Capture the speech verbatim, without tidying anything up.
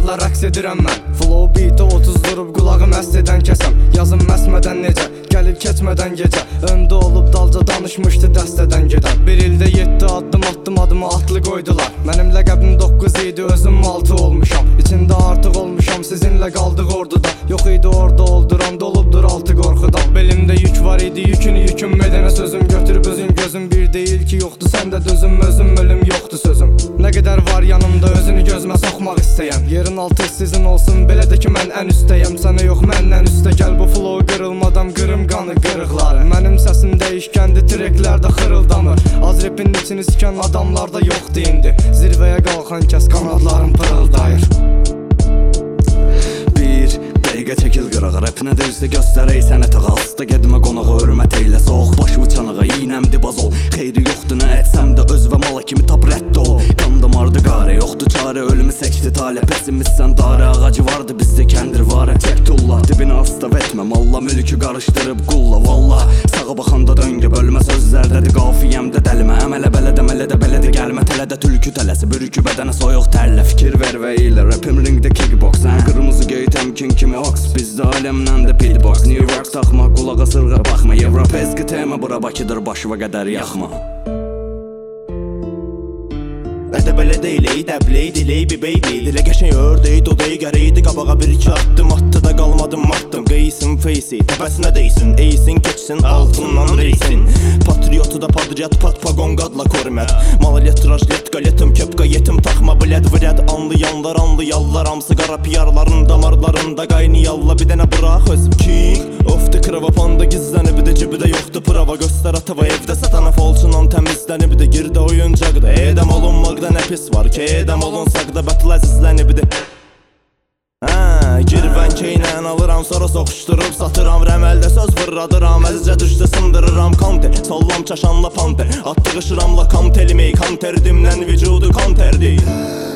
Həyatla rəqs edirəm mən. Flow beat'ə otuz durub qulağım əst edən kəsəm. Yazım məsmədən necə, gəlib keçmədən gecə. Öndə olub dalca danışmışdı dəstədən gedən. Bir ildə yeddi addım atdım, adımı atlı qoydular. Mənim ləqəbim doqquz idi, özüm altı olmuşam. İçində artıq olmuşam, sizinlə qaldıq orduda. Yox idi orada olduram, dolubdur altı qorxudan. Belimdə yük var idi, yükünü yüküm edənə sözüm. Götürüb özün gözüm bir deyil ki, yoxdur səndə dözüm, özüm ölüm yoxdur sözüm. Nə qədər var yanımda özünü gözümə soxmaq istəyəm. Yerin altı sizin olsun, belə də ki mən ən üstəyəm. Sənə yox məndən üstə gəl, bu flow qırılmadan qırım qanı qırıqları. Mənim səsim dəyişkəndi, treklərdə xırıldamır. Az repin içini sikən adamlar da yoxdur indi. Zirvəyə qalxan kəs qanadlarım pırıldayır. Bir dəqiqə çəkil qırağa, rəpinə dözsə göstərək sənətə qalsda. Gedmə qonağa hörmət eylə, soğuq başı uçanağa, iynəmdi baz ol. Xeyri yoxdur nə etsəm də öz və mala kimi tap rədd ol. Qan damardı qarə, yoxdur çarə, ölümü səkdi talə. Pesimistsən darə, ağacı vardı bizdə kəndir varə. Çək tulla, dibini asla etmə, malla mülkü qarışdırıb qulla. Valla, sağa baxanda döngə bölmə sözlərdədir, qafiyəmdə dəlimə. Əmələ bələdə, mələdə belədə gəlmə, tələdə tülkü tələsi. Bürükü bədənə soyuq tərlə, fikir ver və eylə. Rapim ringdə kickbox, sən qırmızı göy təmkin kimi ox. Bizdə aləmdən də pitbox, New York taxma, qulağa sırğa baxma. Evropeski tema, bura Bakıdır, başıva qədər yaxma. Ədə belə deyiley, dəbley, diley, bir baby. Dilə qəşəng ördey, dodey, gəreydi. Qabağa bir-iki atdım, attı da qalmadım matdım. Qeysin, feysi, təpəsinə deysin. Eysin, keçsin, altından reysin. Patriotu da padriat, pat, pagon, qadla kormət. Maliyet, tiraj, let, qaletim, köpqa, yetim, taxma, bled, vrəd. Anlayanlar, anlayallar, hamsı qara piyarların damarlarında qaynayalla. Bir dənə bıraq özüm king of the krava panda gizlənib, bir də cibidə yoxdur prava. Göstər atava evdə satana folçunan təmizlənib, bir də girdə oyuncaqda. Edəm olunmaqda nə pis var ki, edəm olunsaq da bətl əzizlənib, bir də Hə, girvənki ilə alıram, sonra soxuşdurub satıram. Rəməldə söz vırradıram, əzizcə düşdə sındırıram. Kanter, sollam çaşanla panter, atdığı şıramla kam telimi. Kanter dimdən vücudu kanter deyil.